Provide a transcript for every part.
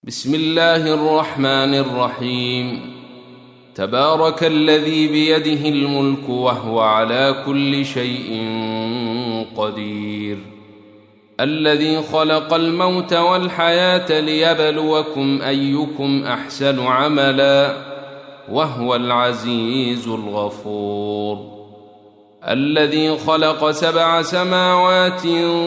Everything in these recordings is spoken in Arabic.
بسم الله الرحمن الرحيم. تبارك الذي بيده الملك وهو على كل شيء قدير، الذي خلق الموت والحياة ليبلوكم أيكم أحسن عملا وهو العزيز الغفور، الذي خلق 7 سماوات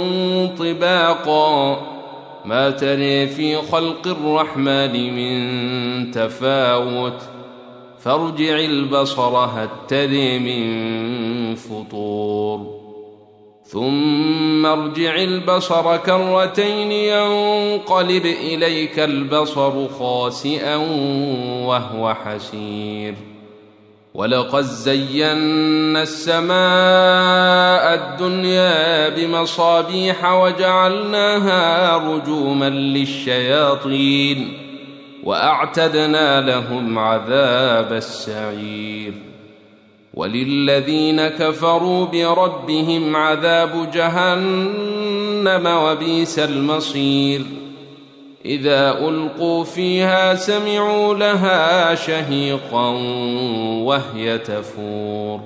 طباقا ما تري في خلق الرحمن من تفاوت فارجع البصر هل تري من فطور ثم ارجع البصر كرتين ينقلب إليك البصر خاسئا وهو حسير، ولقد زينا السماء الدنيا بمصابيح وجعلناها رجوما للشياطين وأعتدنا لهم عذاب السعير، وللذين كفروا بربهم عذاب جهنم وبئس المصير، إذا ألقوا فيها سمعوا لها شهيقا وهي تفور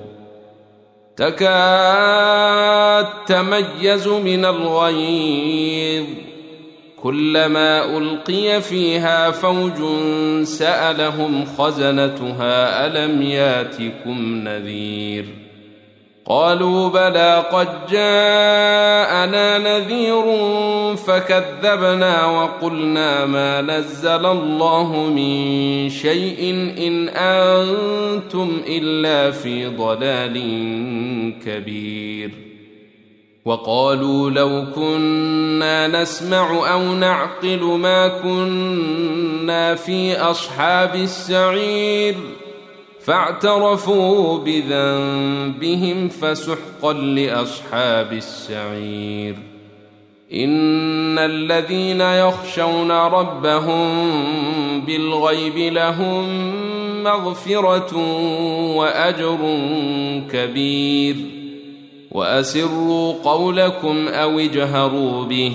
تكاد تميز من الغيظ، كلما ألقي فيها فوج سألهم خزنتها ألم ياتكم نذير، قالوا بلى قد جاءنا نذير فكذبنا وقلنا ما نزل الله من شيء إن أنتم إلا في ضلال كبير، وقالوا لو كنا نسمع أو نعقل ما كنا في أصحاب السعير، فاعترفوا بذنبهم فسحقا لأصحاب السعير، إن الذين يخشون ربهم بالغيب لهم مغفرة وأجر كبير، وأسروا قولكم أو اجهروا به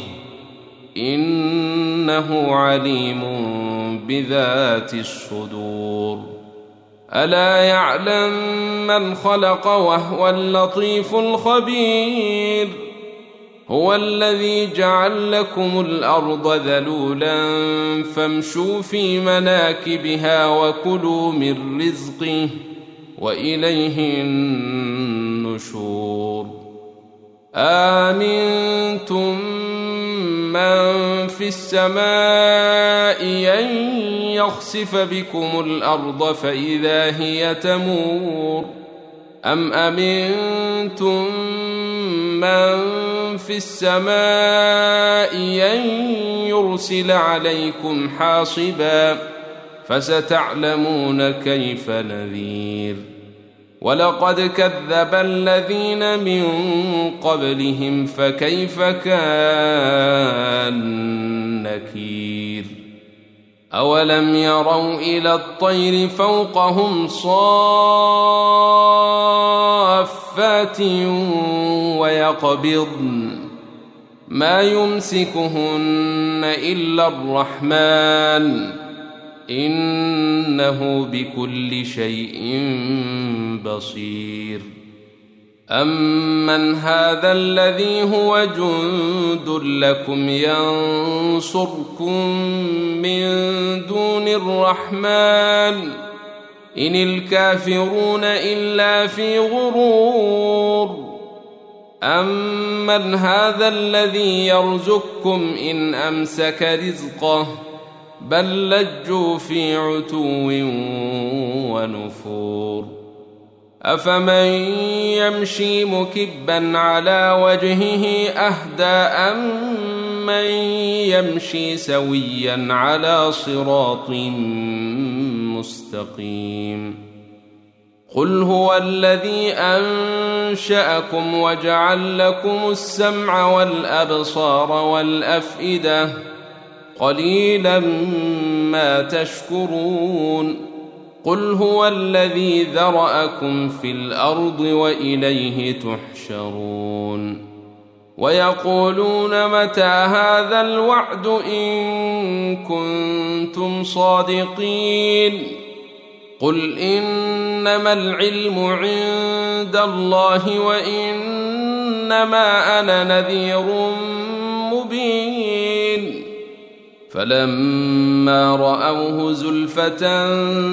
إنه عليم بذات الصدور، ألا يعلم من خلق وهو اللطيف الخبير، هو الذي جعل لكم الأرض ذلولا فامشوا في مناكبها وكلوا من رزقه وإليه النشور، آمنتم من في السماء أن يخسف بكم الأرض فإذا هي تمور، أم أمنتم من في السماء أن يرسل عليكم حاصبا فستعلمون كيف نذير، ولقد كذب الذين من قبلهم فكيف كان نكير، أولم يروا إلى الطير فوقهم صافات ويقبضن ما يمسكهن إلا الرحمن إنه بكل شيء بصير، أمن هذا الذي هو جند لكم ينصركم من دون الرحمن إن الكافرون إلا في غرور، أمن هذا الذي يرزقكم إن أمسك رزقه بل لجوا في عتو ونفور، أفمن يمشي مكبا على وجهه أهدى أمن يمشي سويا على صراط مستقيم، قل هو الذي أنشأكم وجعل لكم السمع والأبصار والأفئدة قليلا ما تشكرون، قل هو الذي ذرأكم في الأرض وإليه تحشرون، ويقولون متى هذا الوعد إن كنتم صادقين قل إنما العلم عند الله وإنما أنا نذير مبين فلما رأوه زلفة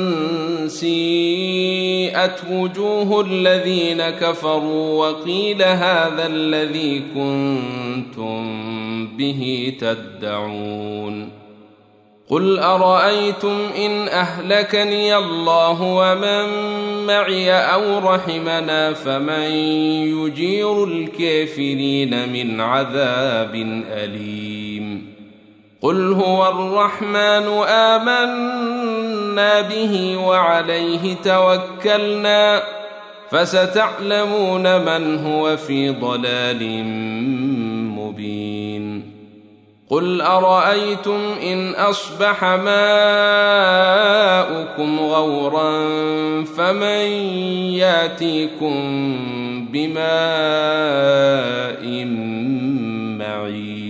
سيئت وجوه الذين كفروا وقيل هذا الذي كنتم به تدعون قل أرأيتم إن أهلكني الله ومن معي أو رحمنا فمن يجير الكافرين من عذاب أليم قل هو الرحمن آمنا به وعليه توكلنا فستعلمون من هو في ضلال مبين قل أرأيتم إن أصبح ماؤكم غورا فمن ياتيكم بماء معين